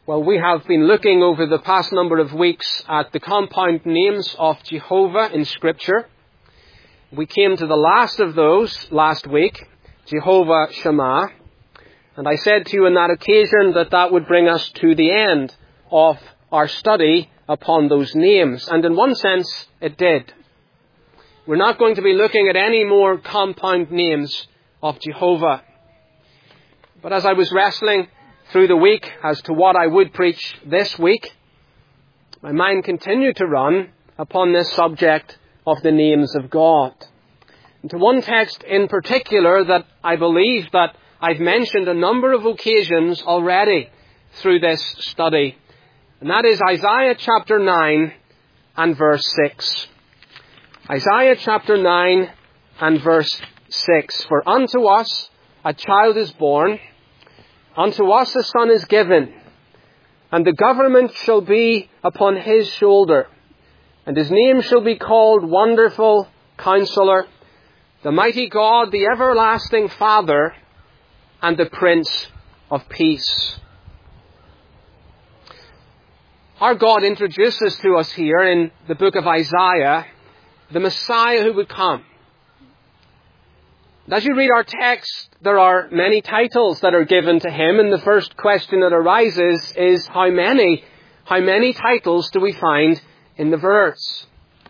Well, we have been looking over the past number of weeks at the compound names of Jehovah in Scripture. We came to the last of those last week, Jehovah Shammah. And I said to you on that occasion that that would bring us to the end of our study upon those names. And in one sense, it did. We're not going to be looking at any more compound names of Jehovah. But as I was wrestling through the week as to what I would preach this week, my mind continued to run upon this subject of the names of God. And to one text in particular that I believe that I've mentioned a number of occasions already through this study. And that is Isaiah chapter 9 and verse 6. Isaiah chapter 9 and verse 6. For unto us a child is born, unto us a son is given, and the government shall be upon his shoulder, and his name shall be called Wonderful Counselor, the Mighty God, the Everlasting Father, and the Prince of Peace. Our God introduces to us here in the book of Isaiah the Messiah who would come. As you read our text, there are many titles that are given to him, and the first question that arises is how many titles do we find in the verse?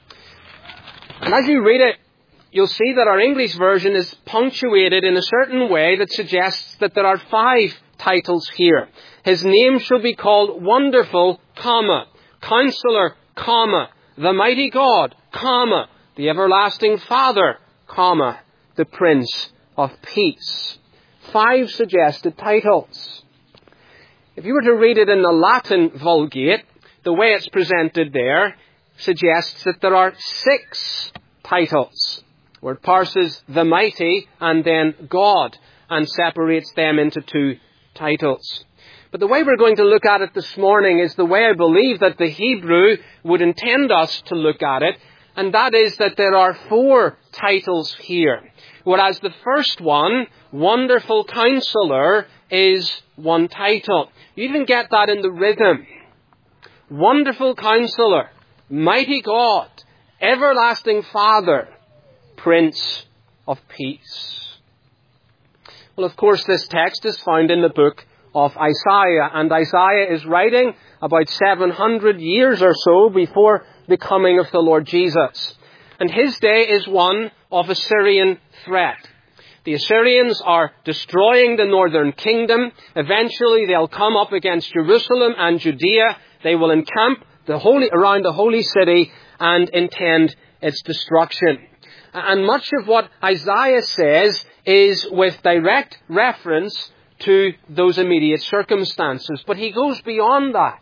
And as you read it, you'll see that our English version is punctuated in a certain way that suggests that there are 5 titles here. His name shall be called Wonderful, Counselor, the Mighty God, the Everlasting Father, the Prince of Peace. 5 suggested titles. If you were to read it in the Latin Vulgate, the way it's presented there suggests that there are 6 titles, where it parses the mighty and then God and separates them into 2 titles. But the way we're going to look at it this morning is the way I believe that the Hebrew would intend us to look at it, and that is that there are 4 titles here. Whereas the first one, Wonderful Counselor, is 1 title. You even get that in the rhythm. Wonderful Counselor, Mighty God, Everlasting Father, Prince of Peace. Well, of course, this text is found in the book of Isaiah, and Isaiah is writing about 700 years or so before the coming of the Lord Jesus. And his day is one of Assyrian threat. The Assyrians are destroying the northern kingdom. Eventually they'll come up against Jerusalem and Judea. They will encamp around the holy city and intend its destruction. And much of what Isaiah says is with direct reference to those immediate circumstances. But he goes beyond that.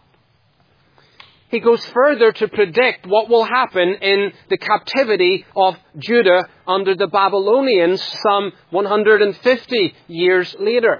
He goes further to predict what will happen in the captivity of Judah under the Babylonians some 150 years later.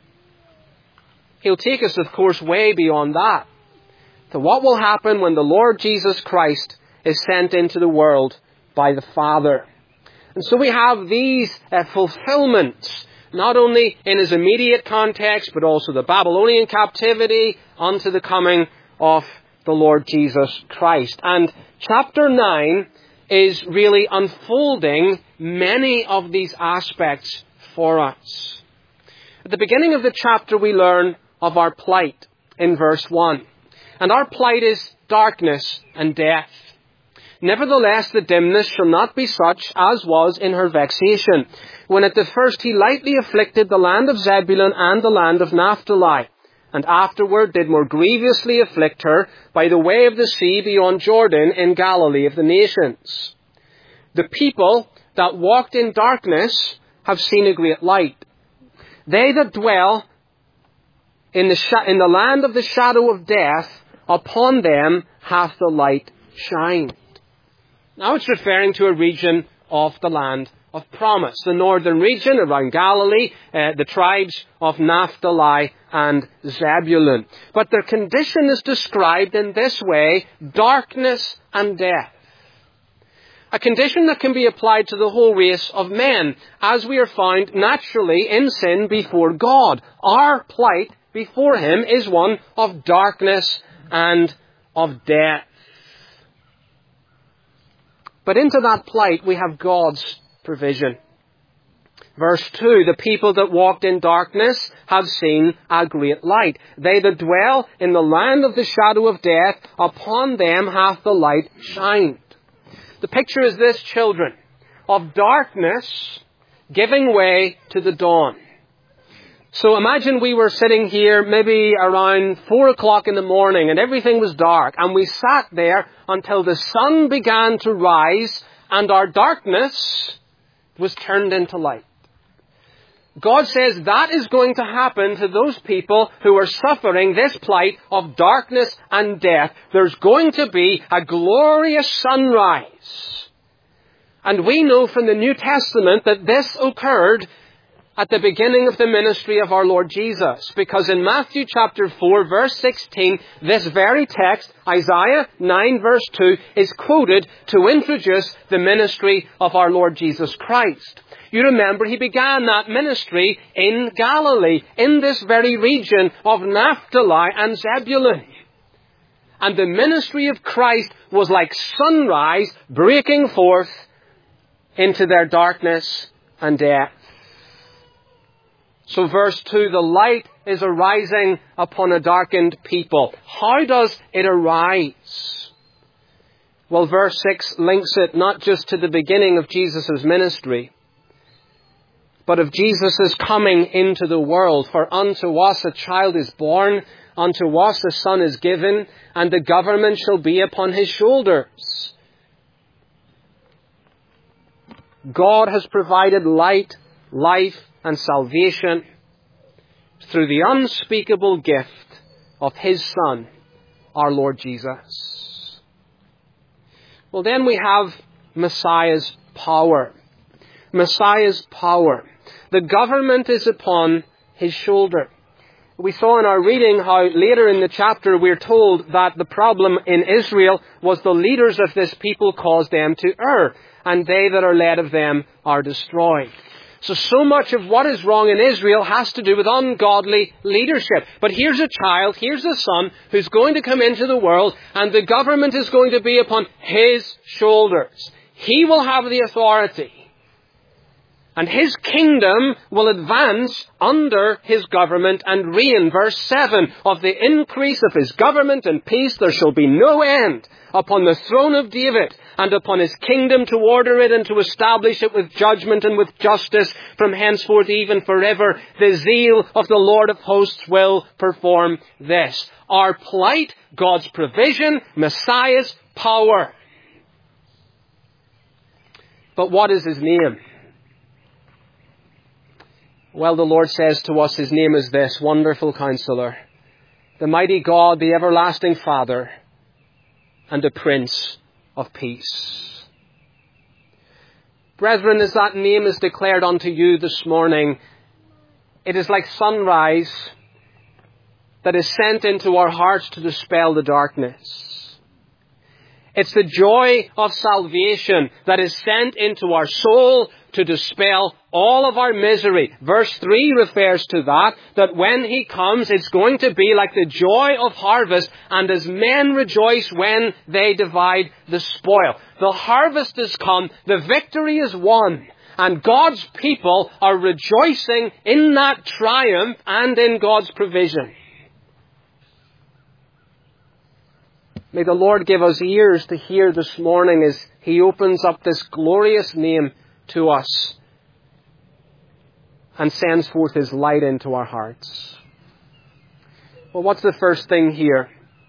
He'll take us, of course, way beyond that, to what will happen when the Lord Jesus Christ is sent into the world by the Father. And so we have these fulfillments, not only in his immediate context, but also the Babylonian captivity unto the coming of the Lord Jesus Christ. And chapter 9 is really unfolding many of these aspects for us. At the beginning of the chapter, we learn of our plight in verse 1. And our plight is darkness and death. Nevertheless, the dimness shall not be such as was in her vexation, when at the first he lightly afflicted the land of Zebulun and the land of Naphtali, and afterward did more grievously afflict her by the way of the sea beyond Jordan in Galilee of the nations. The people that walked in darkness have seen a great light. They that dwell in the land of the shadow of death, upon them hath the light shined. Now it's referring to a region of the land of promise, the northern region around Galilee, the tribes of Naphtali and Zebulun. But their condition is described in this way: darkness and death. A condition that can be applied to the whole race of men, as we are found naturally in sin before God. Our plight before him is one of darkness and of death. But into that plight we have God's provision. Verse 2, the people that walked in darkness have seen a great light. They that dwell in the land of the shadow of death, upon them hath the light shined. The picture is this, children, of darkness giving way to the dawn. So imagine we were sitting here maybe around 4 o'clock in the morning and everything was dark, and we sat there until the sun began to rise and our darkness was turned into light. God says that is going to happen to those people who are suffering this plight of darkness and death. There's going to be a glorious sunrise. And we know from the New Testament that this occurred at the beginning of the ministry of our Lord Jesus. Because in Matthew chapter 4, verse 16, this very text, Isaiah 9, verse 2, is quoted to introduce the ministry of our Lord Jesus Christ. You remember he began that ministry in Galilee, in this very region of Naphtali and Zebulun. And the ministry of Christ was like sunrise breaking forth into their darkness and death. So verse 2, the light is arising upon a darkened people. How does it arise? Well, verse 6 links it not just to the beginning of Jesus' ministry, but of Jesus' coming into the world. For unto us a child is born, unto us a son is given, and the government shall be upon his shoulders. God has provided light, life, and salvation through the unspeakable gift of his Son, our Lord Jesus. Well, then we have Messiah's power. Messiah's power. The government is upon his shoulder. We saw in our reading how later in the chapter we're told that the problem in Israel was the leaders of this people caused them to err, and they that are led of them are destroyed. So much of what is wrong in Israel has to do with ungodly leadership. But here's a child, here's a son who's going to come into the world, and the government is going to be upon his shoulders. He will have the authority. And his kingdom will advance under his government and reign. Verse 7, of the increase of his government and peace there shall be no end upon the throne of David and upon his kingdom to order it and to establish it with judgment and with justice from henceforth even forever. The zeal of the Lord of hosts will perform this. Our plight, God's provision, Messiah's power. But what is his name? Well, the Lord says to us, his name is this, Wonderful Counselor, the mighty God, the everlasting Father, and the Prince of Peace. Brethren, as that name is declared unto you this morning, it is like sunrise that is sent into our hearts to dispel the darkness. It's the joy of salvation that is sent into our soul to dispel all of our misery. Verse 3 refers to that when he comes, it's going to be like the joy of harvest, and as men rejoice when they divide the spoil. The harvest has come, the victory is won, and God's people are rejoicing in that triumph and in God's provision. May the Lord give us ears to hear this morning as he opens up this glorious name to us and sends forth his light into our hearts. Well, what's the first thing here?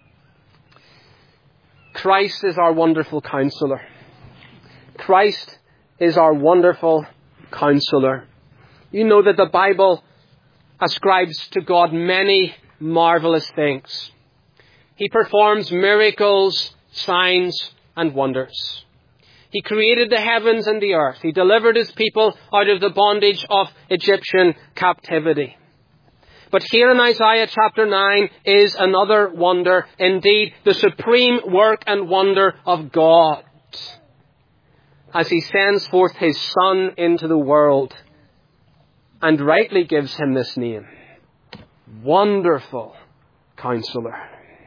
Christ is our wonderful counselor. Christ is our wonderful counselor. You know that the Bible ascribes to God many marvelous things. He performs miracles, signs, and wonders. He created the heavens and the earth. He delivered his people out of the bondage of Egyptian captivity. But here in Isaiah chapter 9 is another wonder, indeed the supreme work and wonder of God, as he sends forth his Son into the world and rightly gives him this name. Wonderful Counselor.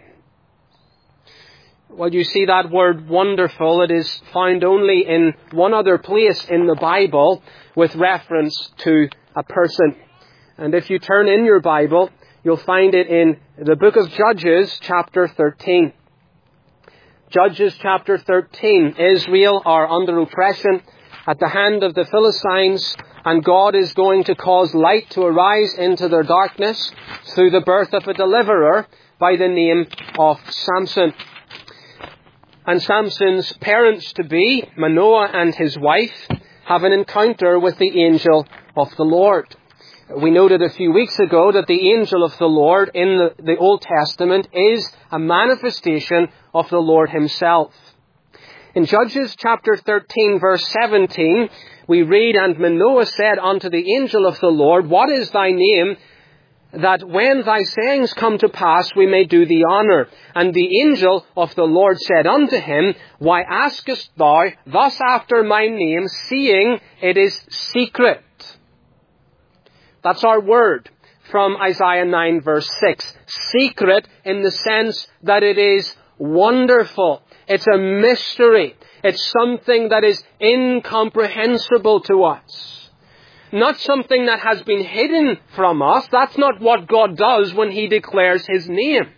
Well, you see that word wonderful, it is found only in one other place in the Bible with reference to a person. And if you turn in your Bible, you'll find it in the book of Judges, chapter 13. Judges chapter 13. Israel are under oppression at the hand of the Philistines, and God is going to cause light to arise into their darkness through the birth of a deliverer by the name of Samson. And Samson's parents-to-be, Manoah and his wife, have an encounter with the angel of the Lord. We noted a few weeks ago that the angel of the Lord in the Old Testament is a manifestation of the Lord himself. In Judges chapter 13, verse 17, we read, "And Manoah said unto the angel of the Lord, What is thy name, that when thy sayings come to pass, we may do thee honour? And the angel of the Lord said unto him, Why askest thou thus after my name, seeing it is secret?" That's our word from Isaiah 9 verse 6. Secret in the sense that it is wonderful. It's a mystery. It's something that is incomprehensible to us. Not something that has been hidden from us. That's not what God does when he declares his names.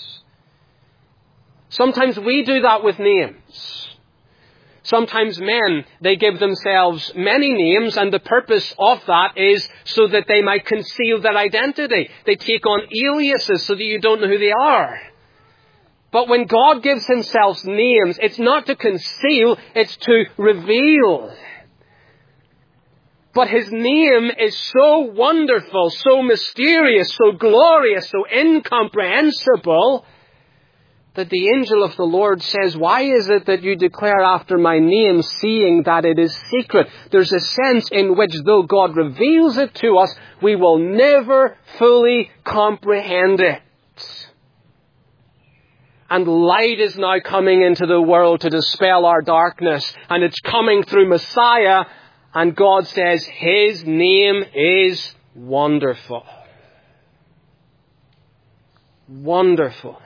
Sometimes we do that with names. Sometimes men, they give themselves many names, and the purpose of that is so that they might conceal their identity. They take on aliases so that you don't know who they are. But when God gives himself names, it's not to conceal, it's to reveal. But his name is so wonderful, so mysterious, so glorious, so incomprehensible, that the angel of the Lord says, "Why is it that you declare after my name, seeing that it is secret?" There's a sense in which, though God reveals it to us, we will never fully comprehend it. And light is now coming into the world to dispel our darkness. And it's coming through Messiah. And God says his name is wonderful. Wonderful.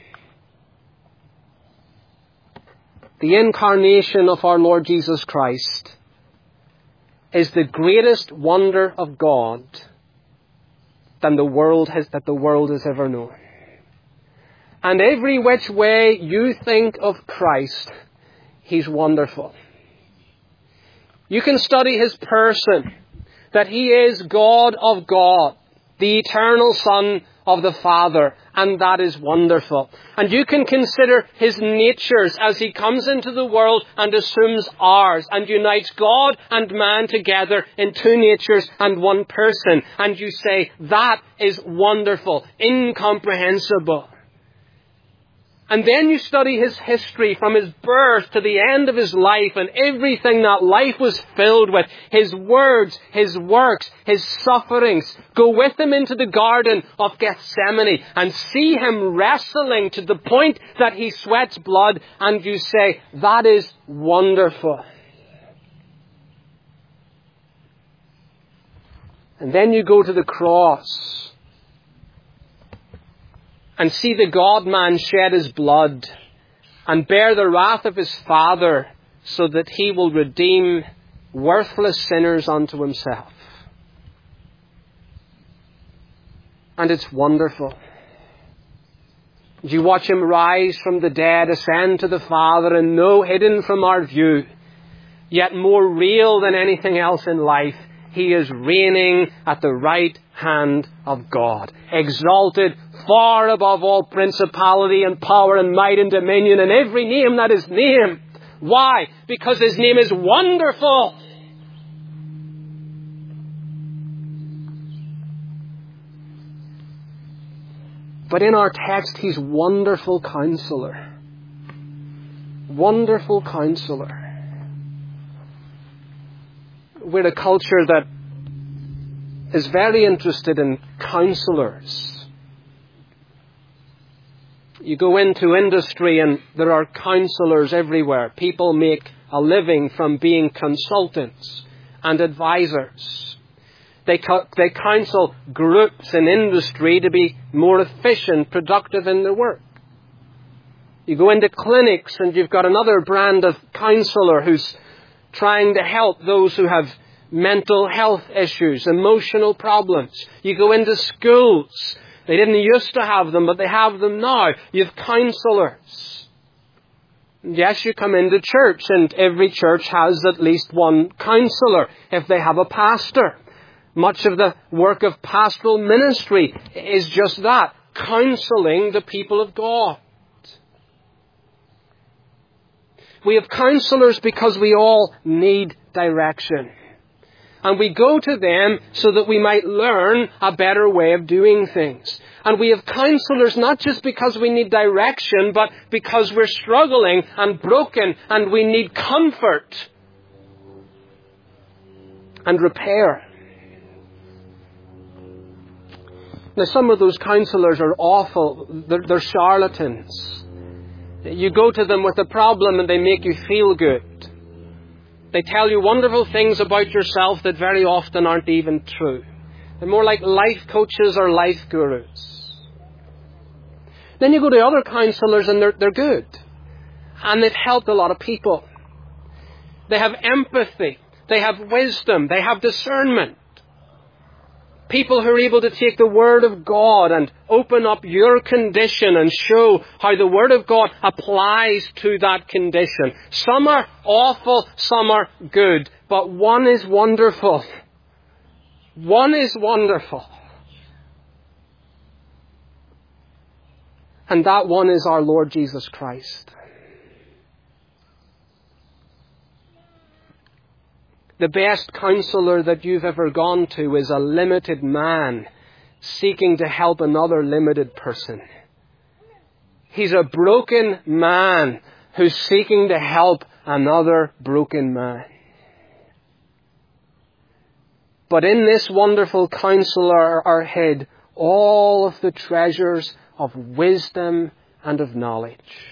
The incarnation of our Lord Jesus Christ is the greatest wonder of God that the world has ever known. And every which way you think of Christ, he's wonderful. You can study his person, that he is God of God, the eternal Son of the Father, and that is wonderful. And you can consider his natures as he comes into the world and assumes ours and unites God and man together in two natures and one person. And you say, that is wonderful, incomprehensible. And then you study his history from his birth to the end of his life and everything that life was filled with. His words, his works, his sufferings. Go with him into the Garden of Gethsemane and see him wrestling to the point that he sweats blood, and you say, that is wonderful. And then you go to the cross and see the God-man shed his blood and bear the wrath of his Father so that he will redeem worthless sinners unto himself. And it's wonderful. You watch him rise from the dead, ascend to the Father, and know hidden from our view, yet more real than anything else in life, he is reigning at the right hand of God, exalted far above all principality and power and might and dominion and every name that is named. Why? Because his name is wonderful. But in our text, he's wonderful Counselor. Wonderful Counselor. We're a culture that is very interested in counselors. You go into industry and there are counselors everywhere. People make a living from being consultants and advisors. They counsel groups in industry to be more efficient, productive in their work. You go into clinics and you've got another brand of counselor who's trying to help those who have mental health issues, emotional problems. You go into schools. They didn't used to have them, but they have them now. You have counselors. And yes, you come into church, and every church has at least one counselor if they have a pastor. Much of the work of pastoral ministry is just that, counseling the people of God. We have counselors because we all need direction. And we go to them so that we might learn a better way of doing things. And we have counselors not just because we need direction, but because we're struggling and broken and we need comfort and repair. Now, some of those counselors are awful. They're charlatans. You go to them with a problem and they make you feel good. They tell you wonderful things about yourself that very often aren't even true. They're more like life coaches or life gurus. Then you go to other counselors and they're good. And they've helped a lot of people. They have empathy. They have wisdom. They have discernment. People who are able to take the Word of God and open up your condition and show how the Word of God applies to that condition. Some are awful, some are good, but one is wonderful. One is wonderful. And that one is our Lord Jesus Christ. The best counselor that you've ever gone to is a limited man seeking to help another limited person. He's a broken man who's seeking to help another broken man. But in this wonderful counselor are hid all of the treasures of wisdom and of knowledge.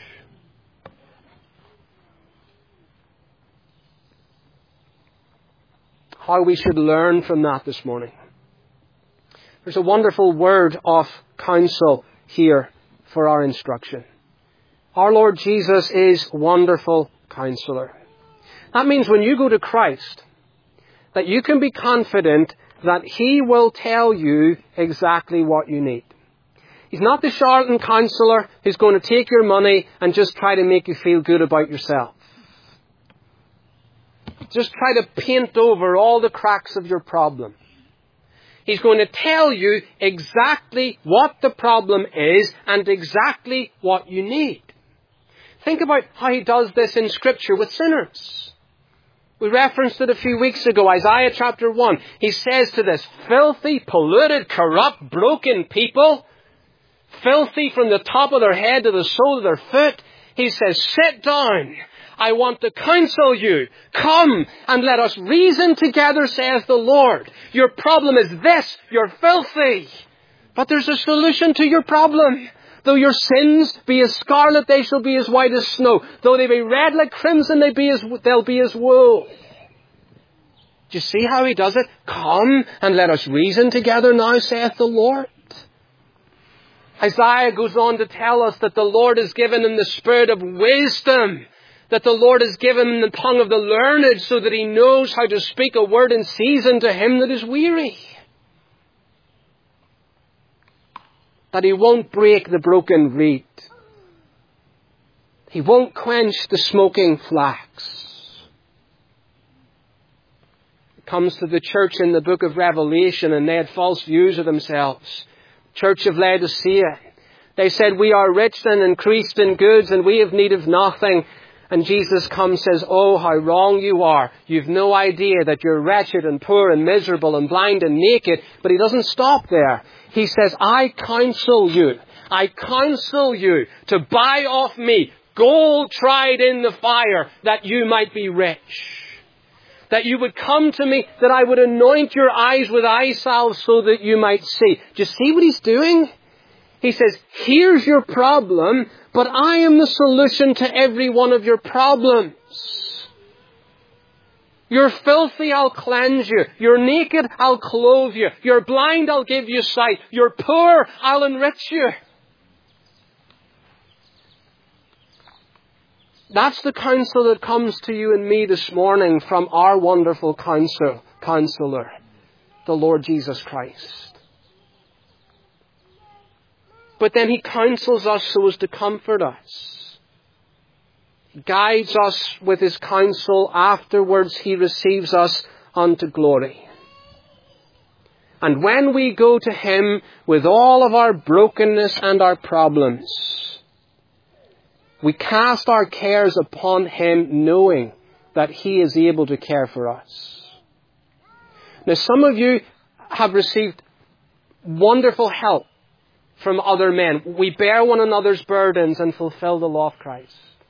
How we should learn from that this morning. There's a wonderful word of counsel here for our instruction. Our Lord Jesus is wonderful counselor. That means when you go to Christ, that you can be confident that He will tell you exactly what you need. He's not the charlatan counselor who's going to take your money and just try to make you feel good about yourself. Just try to paint over all the cracks of your problem. He's going to tell you exactly what the problem is and exactly what you need. Think about how He does this in Scripture with sinners. We referenced it a few weeks ago, Isaiah chapter 1. He says to this filthy, polluted, corrupt, broken people, filthy from the top of their head to the sole of their foot, He says, sit down. I want to counsel you. Come and let us reason together, saith the Lord. Your problem is this. You're filthy. But there's a solution to your problem. Though your sins be as scarlet, they shall be as white as snow. Though they be red like crimson, they'll be as wool. Do you see how He does it? Come and let us reason together now, saith the Lord. Isaiah goes on to tell us that the Lord has given him the spirit of wisdom, that the Lord has given him the tongue of the learned so that he knows how to speak a word in season to him that is weary. That he won't break the broken reed. He won't quench the smoking flax. It comes to the church in the book of Revelation and they had false views of themselves. Church of Laodicea. They said, we are rich and increased in goods and we have need of nothing. And Jesus comes and says, oh, how wrong you are. You've no idea that you're wretched and poor and miserable and blind and naked. But He doesn't stop there. He says, I counsel you to buy off me gold tried in the fire that you might be rich. That you would come to me, that I would anoint your eyes with eye salve so that you might see. Do you see what He's doing? He says, here's your problem, but I am the solution to every one of your problems. You're filthy, I'll cleanse you. You're naked, I'll clothe you. You're blind, I'll give you sight. You're poor, I'll enrich you. That's the counsel that comes to you and me this morning from our wonderful counselor, the Lord Jesus Christ. But then He counsels us so as to comfort us. He guides us with His counsel. Afterwards He receives us unto glory. And when we go to Him with all of our brokenness and our problems, we cast our cares upon Him, knowing that He is able to care for us. Now, some of you have received wonderful help from other men. We bear one another's burdens and fulfill the law of Christ.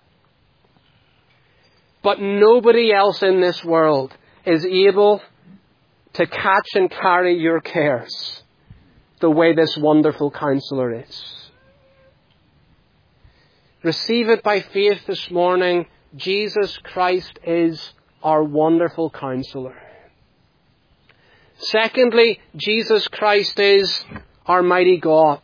But nobody else in this world is able to catch and carry your cares the way this wonderful counselor is. Receive it by faith this morning. Jesus Christ is our wonderful counselor. Secondly, Jesus Christ is our mighty God.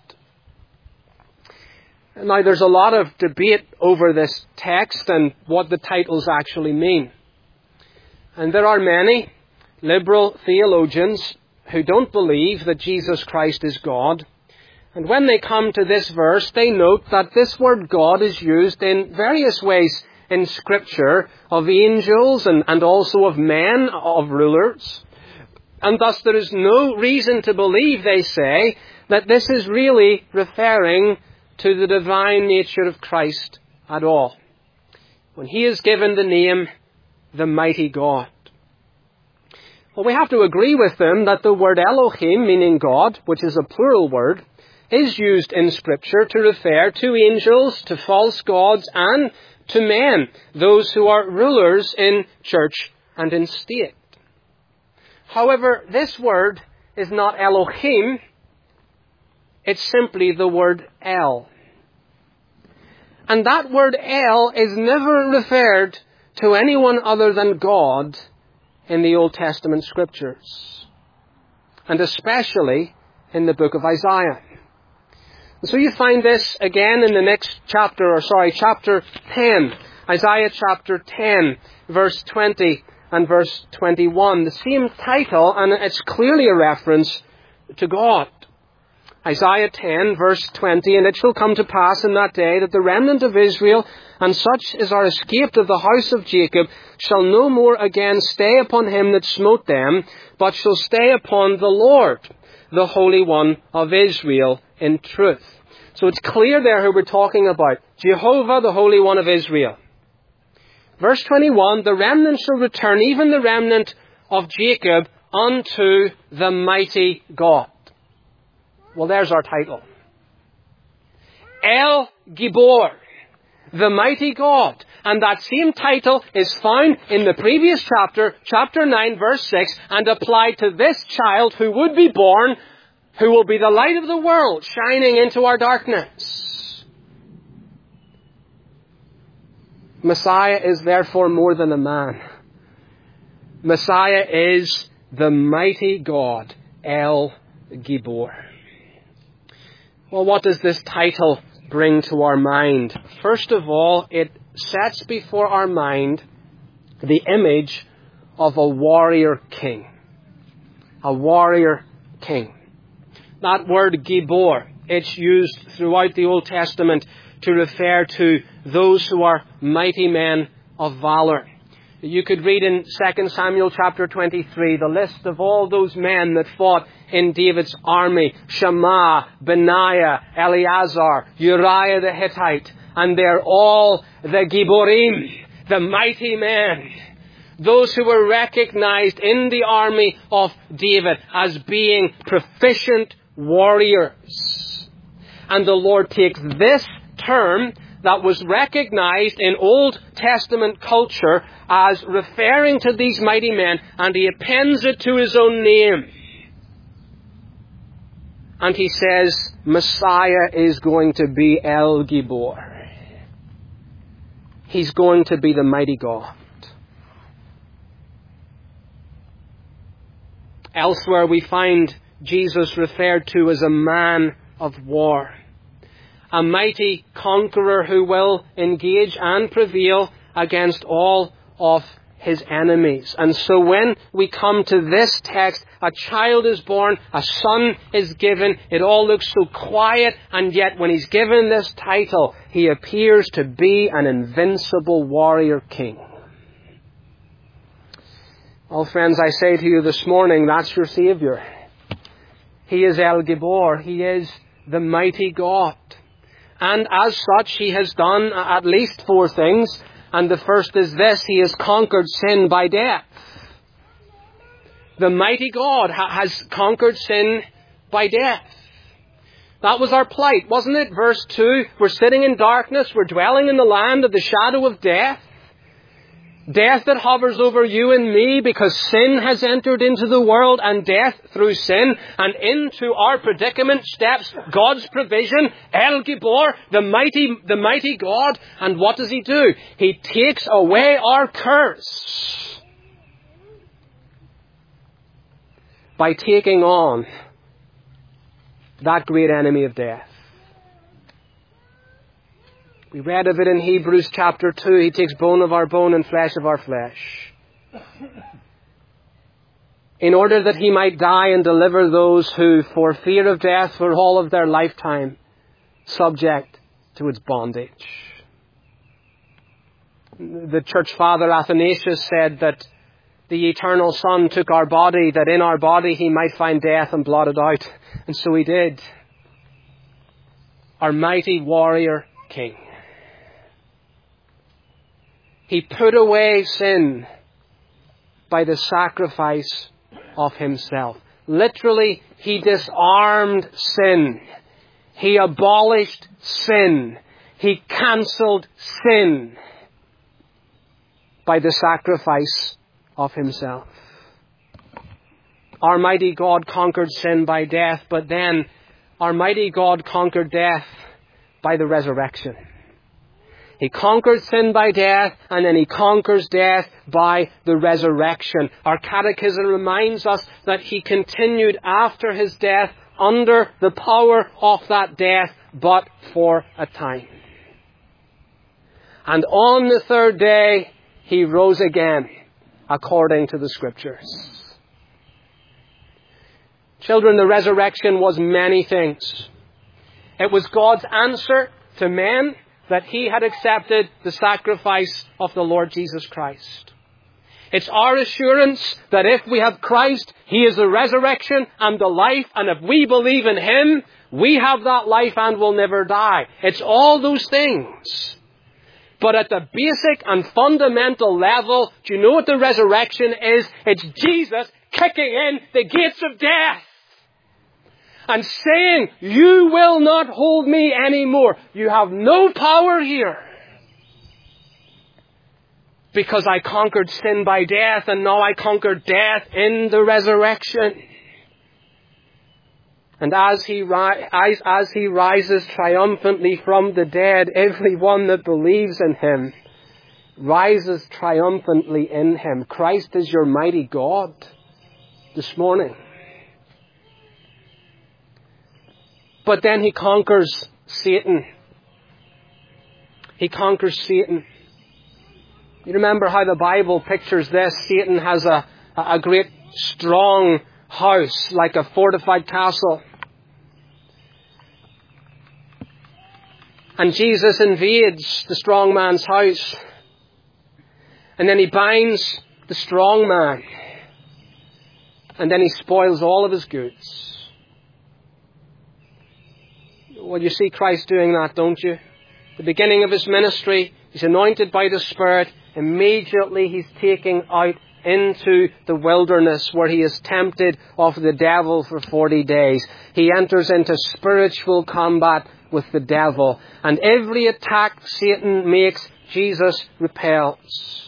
Now, there's a lot of debate over this text and what the titles actually mean. And there are many liberal theologians who don't believe that Jesus Christ is God. And when they come to this verse, they note that this word God is used in various ways in Scripture, of angels and also of men, of rulers. And thus there is no reason to believe, they say, that this is really referring to the divine nature of Christ at all, when He is given the name, the mighty God. Well, we have to agree with them that the word Elohim, meaning God, which is a plural word, is used in Scripture to refer to angels, to false gods, and to men, those who are rulers in church and in state. However, this word is not Elohim, it's simply the word El. And that word El is never referred to anyone other than God in the Old Testament Scriptures, and especially in the book of Isaiah. And so you find this again in the next chapter 10, Isaiah chapter 10, verse 20 and verse 21. The same title, and it's clearly a reference to God. Isaiah 10, verse 20, and it shall come to pass in that day that the remnant of Israel, and such as are escaped of the house of Jacob, shall no more again stay upon him that smote them, but shall stay upon the Lord, the Holy One of Israel, in truth. So it's clear there who we're talking about. Jehovah, the Holy One of Israel. Verse 21, the remnant shall return, even the remnant of Jacob, unto the mighty God. Well, there's our title. El Gibor, the mighty God. And that same title is found in the previous chapter, chapter 9, verse 6, and applied to this child who would be born, who will be the light of the world, shining into our darkness. Messiah is therefore more than a man. Messiah is the mighty God, El Gibor. Well, what does this title bring to our mind? First of all, it sets before our mind the image of a warrior king. A warrior king. That word Gibor, it's used throughout the Old Testament to refer to those who are mighty men of valor. You could read in 2 Samuel chapter 23 the list of all those men that fought in David's army. Shammah, Benaiah, Eleazar, Uriah the Hittite. And they're all the Giborim, the mighty men. Those who were recognized in the army of David as being proficient warriors. And the Lord takes this term that was recognized in Old Testament culture as referring to these mighty men, and He appends it to His own name. And He says, Messiah is going to be El Gibor. He's going to be the mighty God. Elsewhere we find Jesus referred to as a man of war, a mighty conqueror who will engage and prevail against all of his enemies. And so when we come to this text, a child is born, a son is given, it all looks so quiet, and yet when he's given this title, he appears to be an invincible warrior king. Well, friends, I say to you this morning, that's your Saviour. He is El Gibor. He is the mighty God. And as such, he has done at least 4 things. And the first is this: he has conquered sin by death. The mighty God has conquered sin by death. That was our plight, wasn't it? Verse 2, we're sitting in darkness, we're dwelling in the land of the shadow of death. Death that hovers over you and me because sin has entered into the world, and death through sin. And into our predicament steps God's provision, El Gibor, the mighty God. And what does he do? He takes away our curse by taking on that great enemy of death. We read of it in Hebrews chapter 2. He takes bone of our bone and flesh of our flesh, in order that he might die and deliver those who, for fear of death, for all of their lifetime, subject to its bondage. The church father Athanasius said that the eternal Son took our body, that in our body he might find death and blot it out. And so he did. Our mighty warrior king. He put away sin by the sacrifice of himself. Literally, he disarmed sin. He abolished sin. He cancelled sin by the sacrifice of himself. Our mighty God conquered sin by death, but then our mighty God conquered death by the resurrection. He conquered sin by death, and then he conquers death by the resurrection. Our catechism reminds us that he continued after his death under the power of that death, but for a time. And on the 3rd day, he rose again, according to the Scriptures. Children, the resurrection was many things. It was God's answer to men that he had accepted the sacrifice of the Lord Jesus Christ. It's our assurance that if we have Christ, he is the resurrection and the life, and if we believe in him, we have that life and will never die. It's all those things. But at the basic and fundamental level, do you know what the resurrection is? It's Jesus kicking in the gates of death and saying, you will not hold me anymore. You have no power here. Because I conquered sin by death, and now I conquer death in the resurrection. And as he rises triumphantly from the dead, everyone that believes in him rises triumphantly in him. Christ is your mighty God this morning. But then he conquers Satan. He conquers Satan. You remember how the Bible pictures this? Satan has a great strong house, like a fortified castle. And Jesus invades the strong man's house. And then he binds the strong man. And then he spoils all of his goods. Well, you see Christ doing that, don't you? The beginning of his ministry, he's anointed by the Spirit. Immediately he's taken out into the wilderness where he is tempted of the devil for 40 days. He enters into spiritual combat with the devil. And every attack Satan makes, Jesus repels.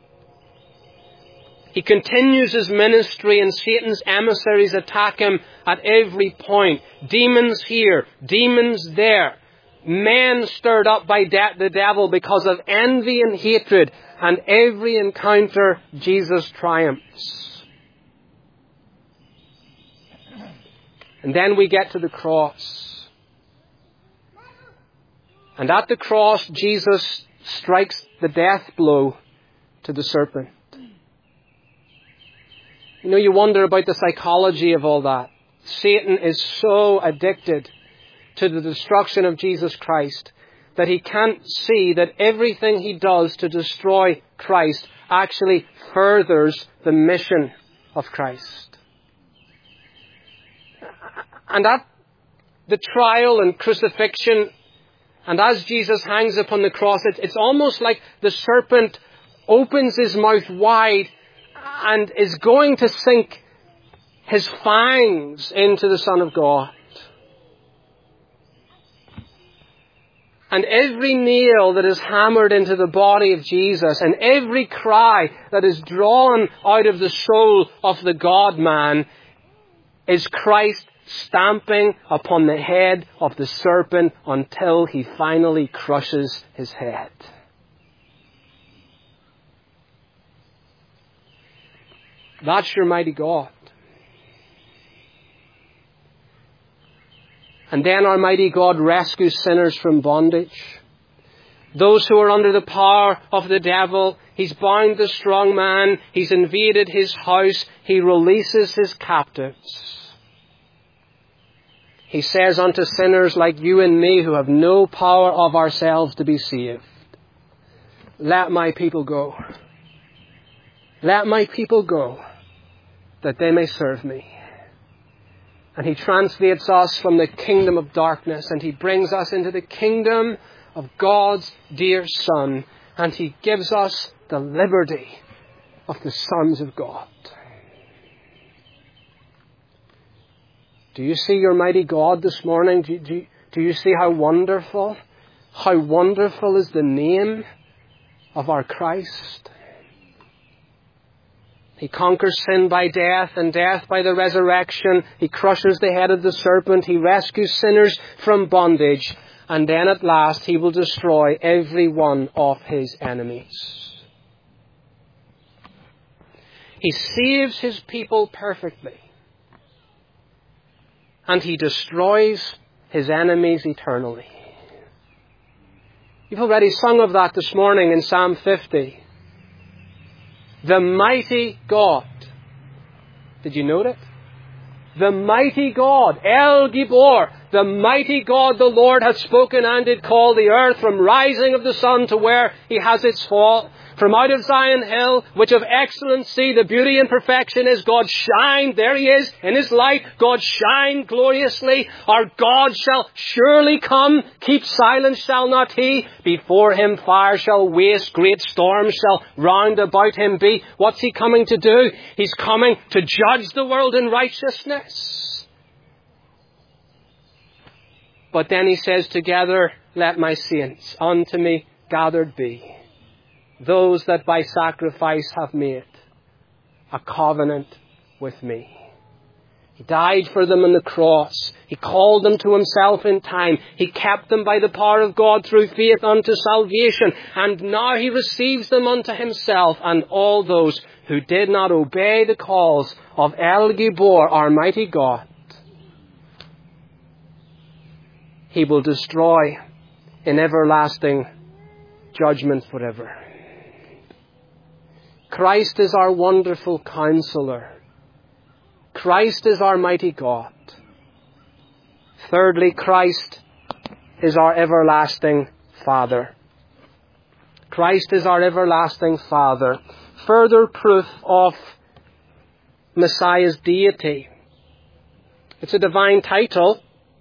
He continues his ministry, and Satan's emissaries attack him at every point. Demons here, demons there. Men stirred up by the devil because of envy and hatred. And every encounter, Jesus triumphs. And then we get to the cross. And at the cross, Jesus strikes the death blow to the serpent. You know, you wonder about the psychology of all that. Satan is so addicted to the destruction of Jesus Christ that he can't see that everything he does to destroy Christ actually furthers the mission of Christ. And at the trial and crucifixion, and as Jesus hangs upon the cross, it's almost like the serpent opens his mouth wide and is going to sink his fangs into the Son of God. And every nail that is hammered into the body of Jesus, and every cry that is drawn out of the soul of the God-man, is Christ stamping upon the head of the serpent until he finally crushes his head. That's your mighty God. And then our mighty God rescues sinners from bondage. Those who are under the power of the devil, he's bound the strong man, he's invaded his house, he releases his captives. He says unto sinners like you and me who have no power of ourselves to be saved, let my people go. Let my people go, that they may serve me. And he translates us from the kingdom of darkness, and he brings us into the kingdom of God's dear Son, and he gives us the liberty of the sons of God. Do you see your mighty God this morning? Do you see how wonderful is the name of our Christ? He conquers sin by death and death by the resurrection. He crushes the head of the serpent. He rescues sinners from bondage. And then at last he will destroy every one of his enemies. He saves his people perfectly. And he destroys his enemies eternally. You've already sung of that this morning in Psalm 50. The mighty God. Did you note it? The mighty God, El Gibor, the mighty God, the Lord hath spoken and did call the earth from rising of the sun to where he has its fall. From out of Zion hill, which of excellency, the beauty and perfection is, God shine, there he is, in his light, God shine gloriously. Our God shall surely come, keep silence shall not he. Before him fire shall waste, great storms shall round about him be. What's he coming to do? He's coming to judge the world in righteousness. But then he says, together let my saints unto me gathered be, those that by sacrifice have made a covenant with me. He died for them on the cross. He called them to himself in time. He kept them by the power of God through faith unto salvation. And now he receives them unto himself, and all those who did not obey the calls of El Gibor, our mighty God, he will destroy in everlasting judgment forever. Christ is our wonderful counselor. Christ is our mighty God. Thirdly, Christ is our everlasting Father. Christ is our everlasting Father. Further proof of Messiah's deity. It's a divine title,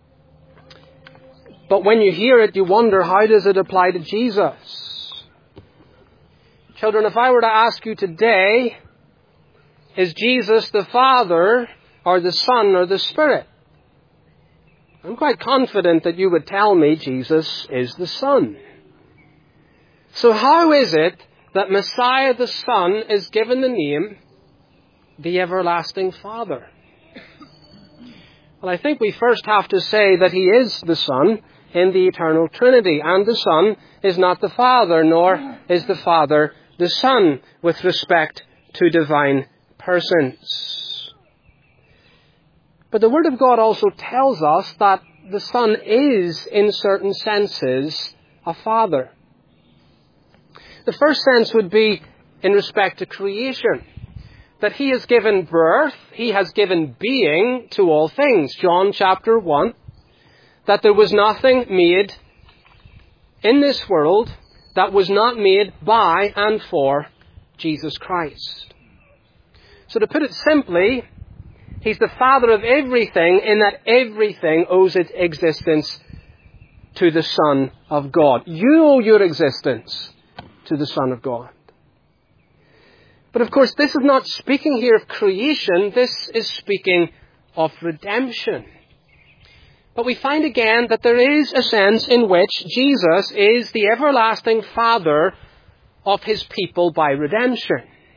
but when you hear it, you wonder, how does it apply to Jesus? Children, if I were to ask you today, is Jesus the Father or the Son or the Spirit? I'm quite confident that you would tell me Jesus is the Son. So how is it that Messiah the Son is given the name the Everlasting Father? Well, I think we first have to say that he is the Son in the eternal Trinity, and the Son is not the Father, nor is the Father the Son with respect to divine persons. But the Word of God also tells us that the Son is, in certain senses, a Father. The first sense would be in respect to creation, that He has given birth, He has given being to all things. John chapter 1, that there was nothing made in this world that was not made by and for Jesus Christ. So to put it simply, He's the Father of everything, in that everything owes its existence to the Son of God. You owe your existence to the Son of God. But of course, this is not speaking here of creation. This is speaking of redemption. But we find again that there is a sense in which Jesus is the everlasting Father of His people by redemption.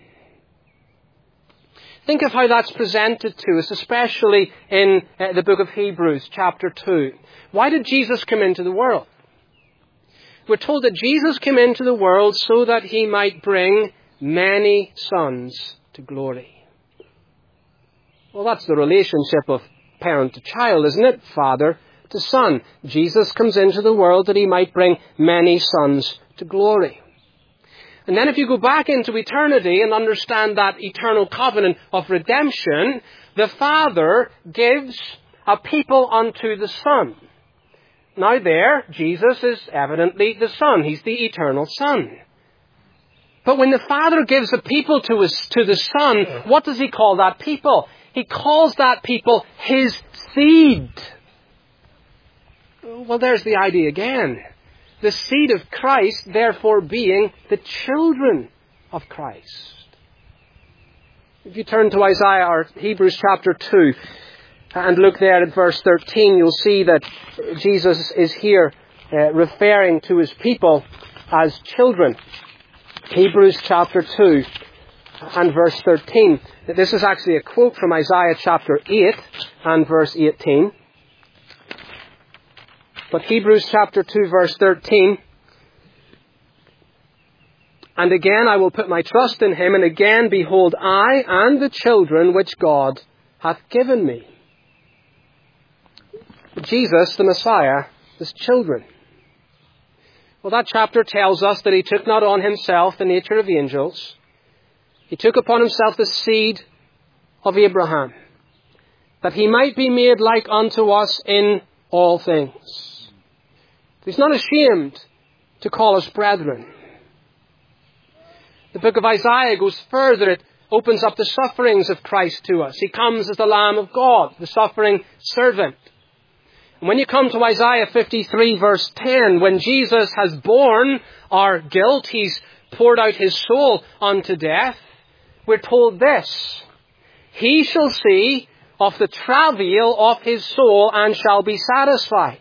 Think of how that's presented to us, especially in the book of Hebrews, chapter 2. Why did Jesus come into the world? We're told that Jesus came into the world so that He might bring many sons to glory. Well, that's the relationship of parent to child, isn't it? Father to son. Jesus comes into the world that He might bring many sons to glory. And then if you go back into eternity and understand that eternal covenant of redemption, the Father gives a people unto the Son. Now there, Jesus is evidently the Son. He's the eternal Son. But when the Father gives a people to the Son, what does He call that people? He calls that people His seed. Well, there's the idea again. The seed of Christ, therefore, being the children of Christ. If you turn to Isaiah or Hebrews chapter 2 and look there at verse 13, you'll see that Jesus is here referring to His people as children. Hebrews chapter 2 and verse 13. This is actually a quote from Isaiah chapter 8 and verse 18. But Hebrews chapter 2 verse 13. And again I will put my trust in Him, and again, behold, I and the children which God hath given me. Jesus, the Messiah, is children. Well, that chapter tells us that He took not on Himself the nature of angels. He took upon Himself the seed of Abraham, that He might be made like unto us in all things. He's not ashamed to call us brethren. The book of Isaiah goes further. It opens up the sufferings of Christ to us. He comes as the Lamb of God, the suffering servant. And when you come to Isaiah 53 verse 10, when Jesus has borne our guilt, He's poured out His soul unto death, we're told this: He shall see of the travail of His soul and shall be satisfied.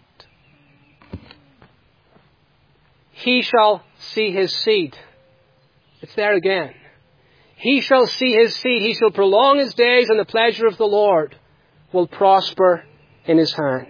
He shall see His seed. It's there again. He shall see His seed. He shall prolong His days, and the pleasure of the Lord will prosper in His hand.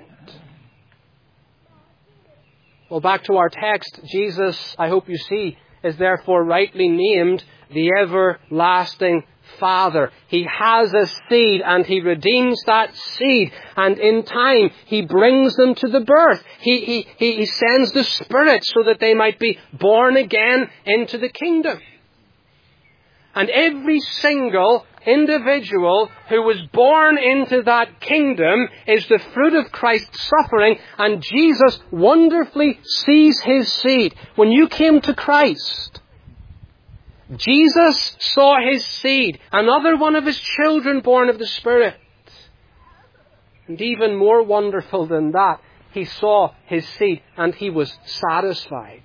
Well, back to our text. Jesus, I hope you see, is therefore rightly named the everlasting Father. He has a seed, and He redeems that seed, and in time He brings them to the birth. He sends the Spirit so that they might be born again into the kingdom. And every single individual who was born into that kingdom is the fruit of Christ's suffering, and Jesus wonderfully sees His seed. When you came to Christ, Jesus saw His seed, another one of His children born of the Spirit. And even more wonderful than that, He saw His seed and He was satisfied.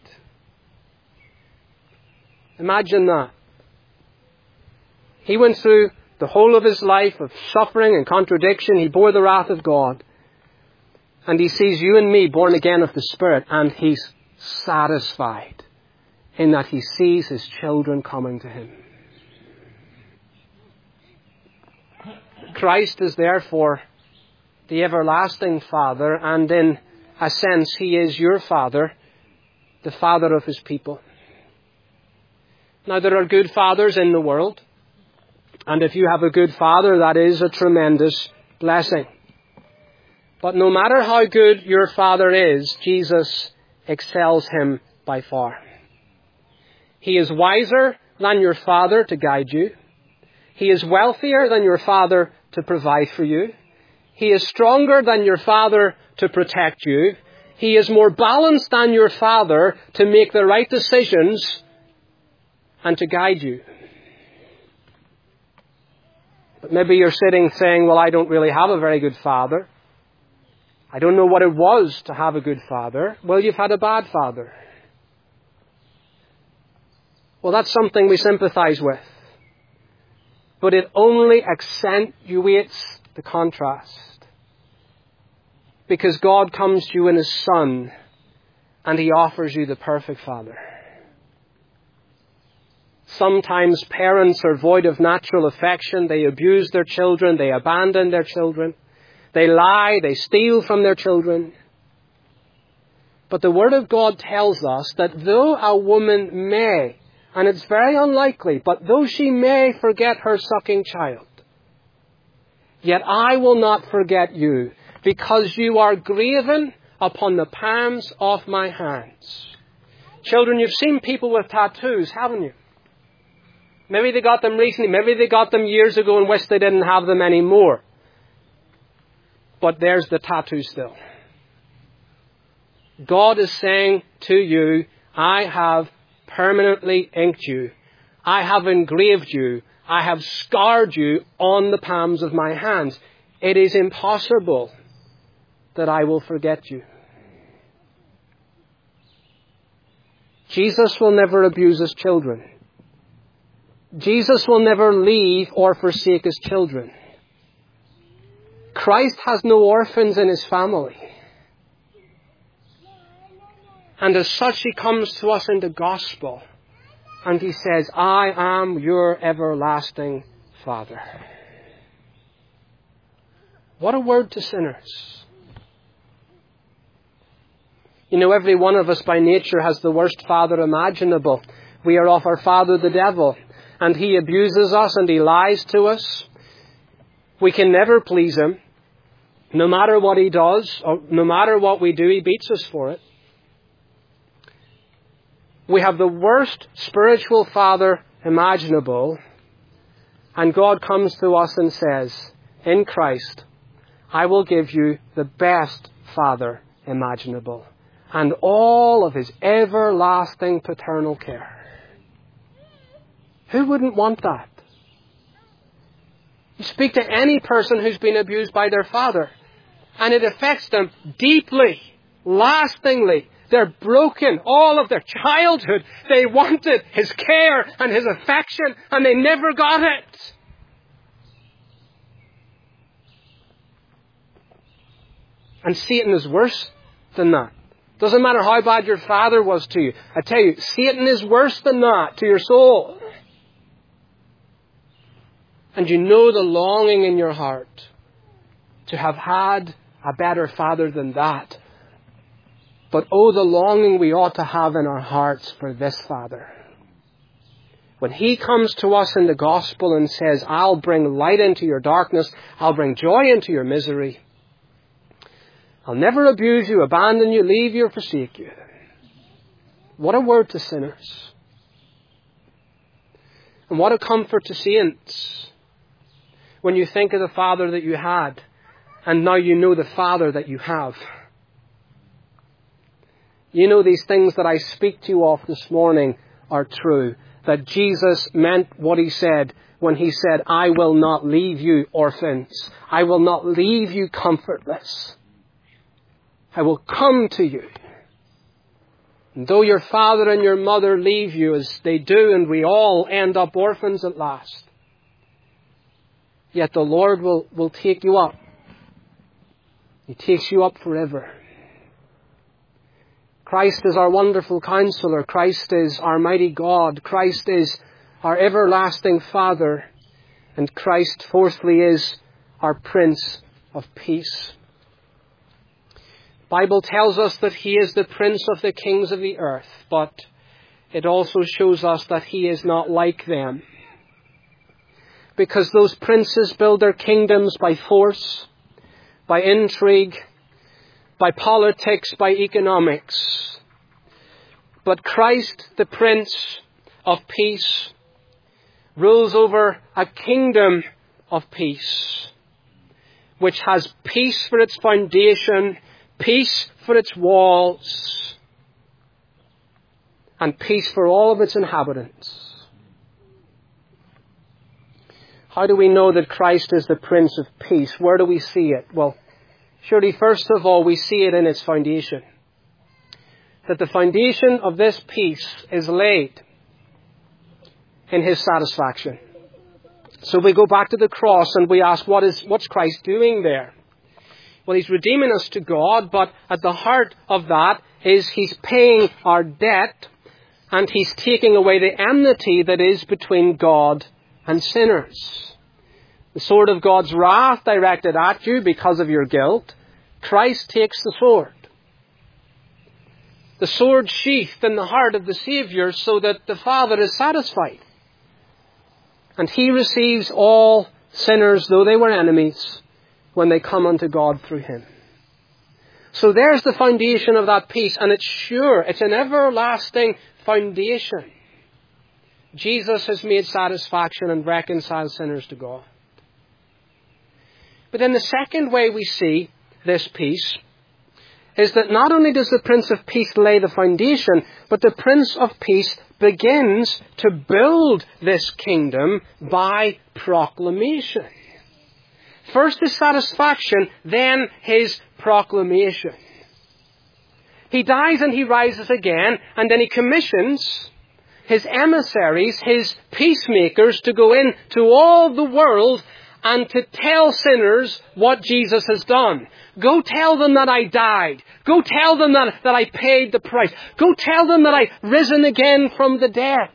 Imagine that. He went through the whole of His life of suffering and contradiction. He bore the wrath of God. And He sees you and me born again of the Spirit, and He's satisfied in that He sees His children coming to Him. Christ is therefore the everlasting Father, and in a sense He is your Father, the Father of His people. Now, there are good fathers in the world, and if you have a good father, that is a tremendous blessing. But no matter how good your father is, Jesus excels him by far. He is wiser than your father to guide you. He is wealthier than your father to provide for you. He is stronger than your father to protect you. He is more balanced than your father to make the right decisions and to guide you. But maybe you're sitting saying, well, I don't really have a very good father. I don't know what it was to have a good father. Well, you've had a bad father. Well, that's something we sympathize with. But it only accentuates the contrast. Because God comes to you in His Son, and He offers you the perfect father. Sometimes parents are void of natural affection. They abuse their children. They abandon their children. They lie. They steal from their children. But the Word of God tells us that though a woman may, and it's very unlikely, but though she may forget her sucking child, yet I will not forget you, because you are graven upon the palms of my hands. Children, you've seen people with tattoos, haven't you? Maybe they got them recently, maybe they got them years ago and wish they didn't have them anymore. But there's the tattoo still. God is saying to you, I have permanently inked you. I have engraved you. I have scarred you on the palms of my hands. It is impossible that I will forget you. Jesus will never abuse His children. Jesus will never leave or forsake His children. Christ has no orphans in His family. And as such, He comes to us in the gospel. And He says, I am your everlasting Father. What a word to sinners. You know, every one of us by nature has the worst father imaginable. We are of our father the devil. And he abuses us and he lies to us. We can never please him. No matter what he does, or no matter what we do, he beats us for it. We have the worst spiritual father imaginable. And God comes to us and says, in Christ, I will give you the best father imaginable. And all of his everlasting paternal care. Who wouldn't want that? You speak to any person who's been abused by their father, and it affects them deeply, lastingly. They're broken. All of their childhood, they wanted his care and his affection, and they never got it. And Satan is worse than that. Doesn't matter how bad your father was to you. I tell you, Satan is worse than that to your soul. And you know the longing in your heart to have had a better father than that. But oh, the longing we ought to have in our hearts for this Father. When He comes to us in the gospel and says, I'll bring light into your darkness, I'll bring joy into your misery. I'll never abuse you, abandon you, leave you, or forsake you. What a word to sinners. And what a comfort to saints. When you think of the Father that you had, and now you know the Father that you have. You know these things that I speak to you of this morning are true. That Jesus meant what He said when He said, I will not leave you orphans. I will not leave you comfortless. I will come to you. And though your father and your mother leave you as they do, and we all end up orphans at last, yet the Lord will take you up. He takes you up forever. Christ is our wonderful counselor. Christ is our mighty God. Christ is our everlasting Father. And Christ, fourthly, is our Prince of Peace. The Bible tells us that He is the Prince of the kings of the earth, but it also shows us that He is not like them. Because those princes build their kingdoms by force, by intrigue, by politics, by economics. But Christ, the Prince of Peace, rules over a kingdom of peace, which has peace for its foundation, peace for its walls, and peace for all of its inhabitants. How do we know that Christ is the Prince of Peace? Where do we see it? Well, surely first of all we see it in its foundation. That the foundation of this peace is laid in His satisfaction. So we go back to the cross and we ask, what's Christ doing there? Well, He's redeeming us to God, but at the heart of that is He's paying our debt, and He's taking away the enmity that is between God and sinners. The sword of God's wrath directed at you because of your guilt. Christ takes the sword. The sword sheathed in the heart of the Saviour so that the Father is satisfied. And He receives all sinners, though they were enemies, when they come unto God through Him. So there's the foundation of that peace, and it's sure, it's an everlasting foundation. Jesus has made satisfaction and reconciled sinners to God. But then the second way we see this peace is that not only does the Prince of Peace lay the foundation, but the Prince of Peace begins to build this kingdom by proclamation. First His satisfaction, then His proclamation. He dies and He rises again, and then He commissions His emissaries, His peacemakers, to go into all the world and to tell sinners what Jesus has done. Go tell them that I died. Go tell them that I paid the price. Go tell them that I risen again from the dead.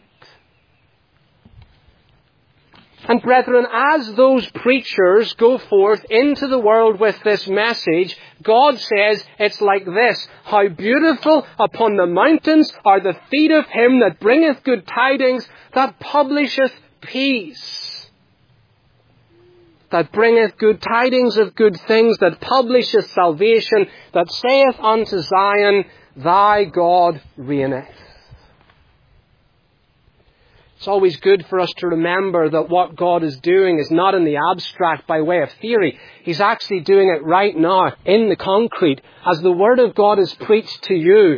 And brethren, as those preachers go forth into the world with this message, God says it's like this: how beautiful upon the mountains are the feet of him that bringeth good tidings, that publisheth peace. That bringeth good tidings of good things, that publisheth salvation, that saith unto Zion, thy God reigneth. It's always good for us to remember that what God is doing is not in the abstract by way of theory. He's actually doing it right now in the concrete as the Word of God is preached to you.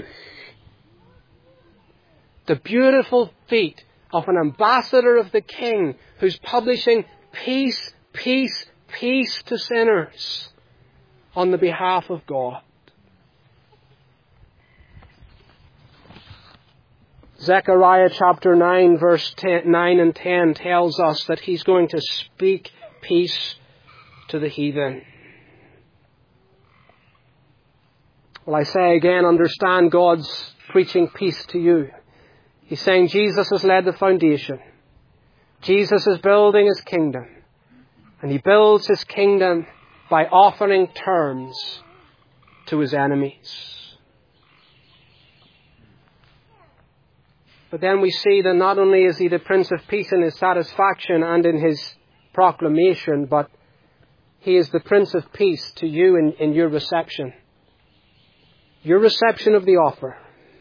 The beautiful feet of an ambassador of the King who's publishing peace, peace, peace to sinners on the behalf of God. Zechariah chapter 9 verse 9 and 10 tells us that He's going to speak peace to the heathen. Well, I say again, understand God's preaching peace to you. He's saying Jesus has led the foundation. Jesus is building His kingdom. And He builds His kingdom by offering terms to His enemies. But then we see that not only is He the Prince of Peace in His satisfaction and in His proclamation, but He is the Prince of Peace to you in your reception. Your reception of the offer.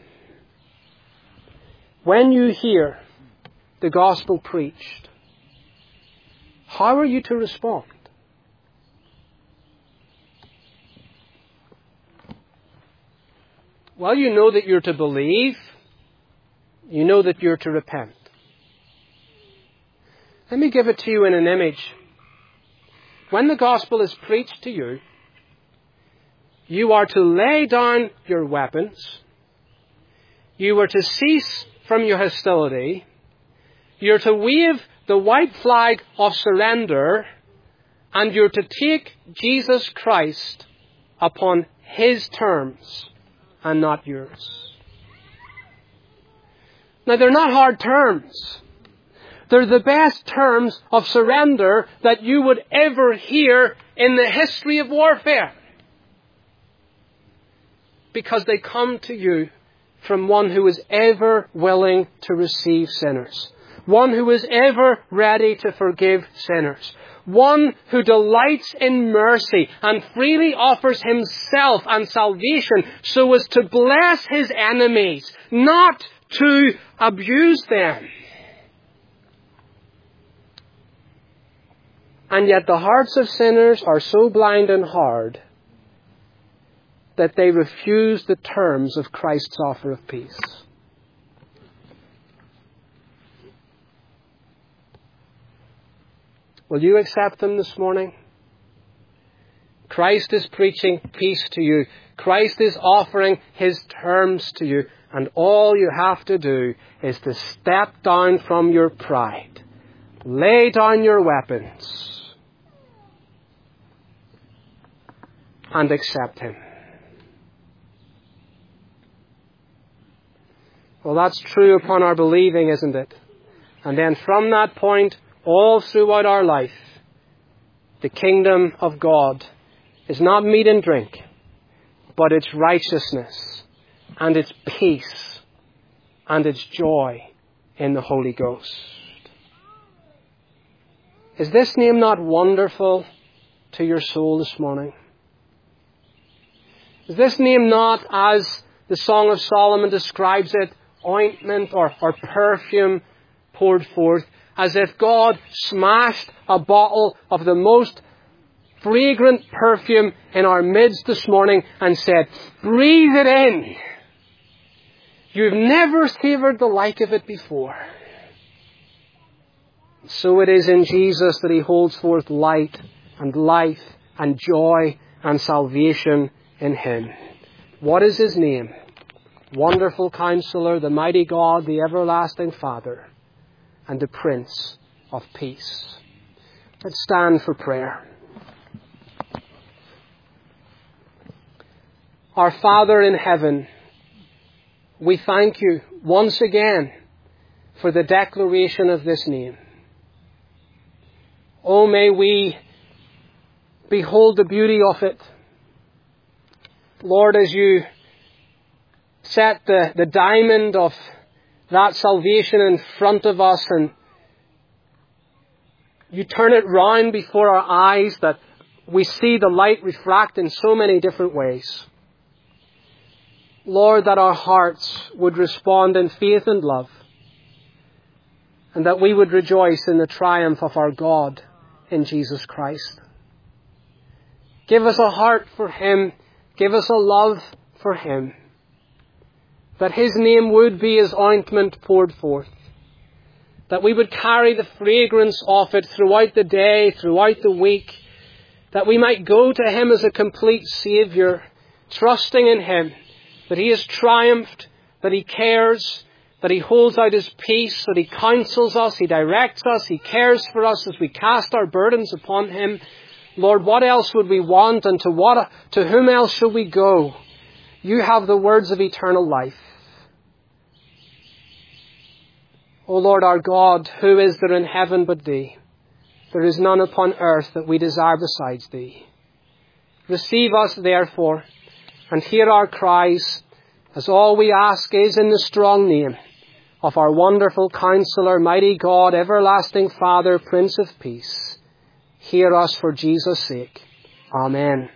When you hear the gospel preached, how are you to respond? Well, you know that you're to believe. You know that you're to repent. Let me give it to you in an image. When the gospel is preached to you, you are to lay down your weapons. You are to cease from your hostility. You're to wave the white flag of surrender. And you're to take Jesus Christ upon His terms and not yours. Now, they're not hard terms. They're the best terms of surrender that you would ever hear in the history of warfare. Because they come to you from one who is ever willing to receive sinners. one who is ever ready to forgive sinners, one who delights in mercy and freely offers himself and salvation so as to bless his enemies, not to abuse them. And yet the hearts of sinners are so blind and hard that they refuse the terms of Christ's offer of peace. Will you accept them this morning? Christ is preaching peace to you. Christ is offering his terms to you. And all you have to do is to step down from your pride. Lay down your weapons. And accept him. Well, that's true upon our believing, isn't it? And then from that point, all throughout our life, the kingdom of God is not meat and drink, but it's righteousness and it's peace and it's joy in the Holy Ghost. Is this name not wonderful to your soul this morning? Is this name not, as the Song of Solomon describes it, ointment or perfume poured forth, as if God smashed a bottle of the most fragrant perfume in our midst this morning and said, breathe it in. You've never savoured the like of it before. So it is in Jesus that he holds forth light and life and joy and salvation in him. What is his name? Wonderful Counselor, the Mighty God, the Everlasting Father, and the Prince of Peace. Let's stand for prayer. Our Father in heaven, we thank you once again for the declaration of this name. Oh, may we behold the beauty of it. Lord, as you set the diamond of that salvation in front of us and you turn it round before our eyes that we see the light refract in so many different ways. Lord, that our hearts would respond in faith and love and that we would rejoice in the triumph of our God in Jesus Christ. Give us a heart for him. Give us a love for him. That his name would be as ointment poured forth. That we would carry the fragrance of it throughout the day, throughout the week. That we might go to him as a complete Saviour, trusting in him, that he has triumphed, that he cares, that he holds out his peace, that he counsels us, he directs us, he cares for us as we cast our burdens upon him. Lord, what else would we want, and to whom else shall we go? You have the words of eternal life. O Lord our God, who is there in heaven but thee? There is none upon earth that we desire besides thee. Receive us therefore, and hear our cries, as all we ask is in the strong name of our wonderful Counselor, Mighty God, Everlasting Father, Prince of Peace. Hear us for Jesus' sake. Amen.